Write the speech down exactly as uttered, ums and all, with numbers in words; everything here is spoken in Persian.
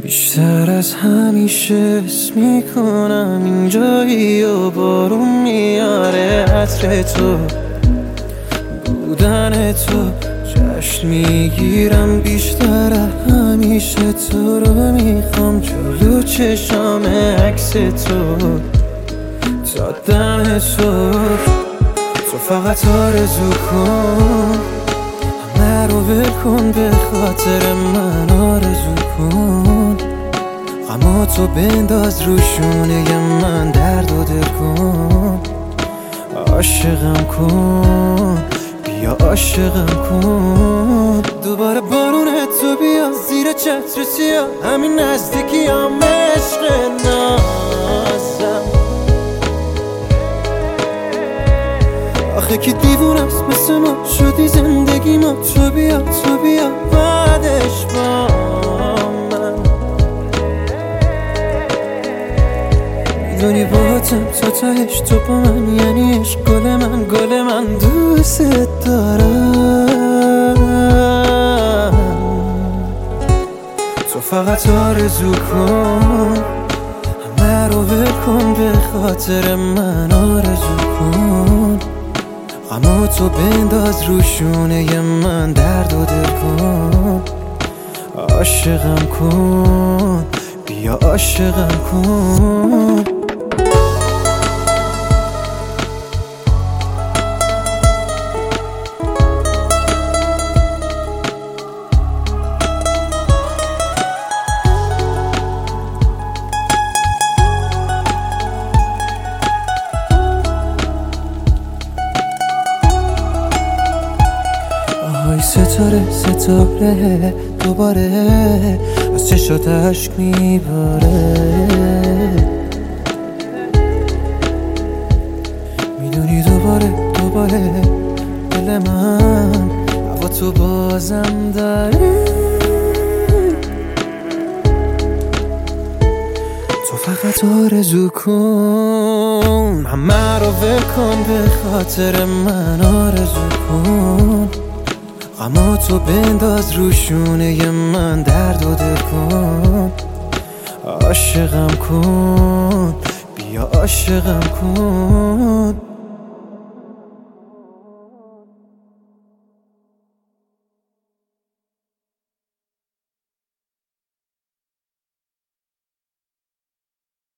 بیشتر از همیشه حس میکنم اینجایی و بارون میاره عطر تو بودن تو جشن میگیرم بیشتر همیشه تو رو میخوام جلو چشام عکس تو تا دم تو تو فقط آرزو کن همه رو ول کن به خاطر من آرزو کن غماتو بنداز رو شونه من درد و دل کن عاشقم کن بیا عاشقم کن دوباره بارون تو بیا زیر چتر سیاه همین نزدیکی هم عشق نازم آخه کی دیوونست مثل ما شدی زندگی ما تو بیا تو بیا بعدش با من میدونی باهاتم تا تهش تو با من یعنی عشق گل من گل من دوست دارم تو فقط آرزو کن همه رو ول کن به خاطر من آرزو کن غماتو بنداز رو شونه من درد و دل کن عاشقم کن بیا عاشقم کن آهای ستاره ستاره دوباره از چشات عشق میباره میدونی دوباره دوباره دل من هوا تو بازم داره تو فقط آرزو کن همه رو ول کن به خاطر من آرزو کن غماتو بنداز رو شونه من درد و دل کن عاشقم کن بیا عاشقم کن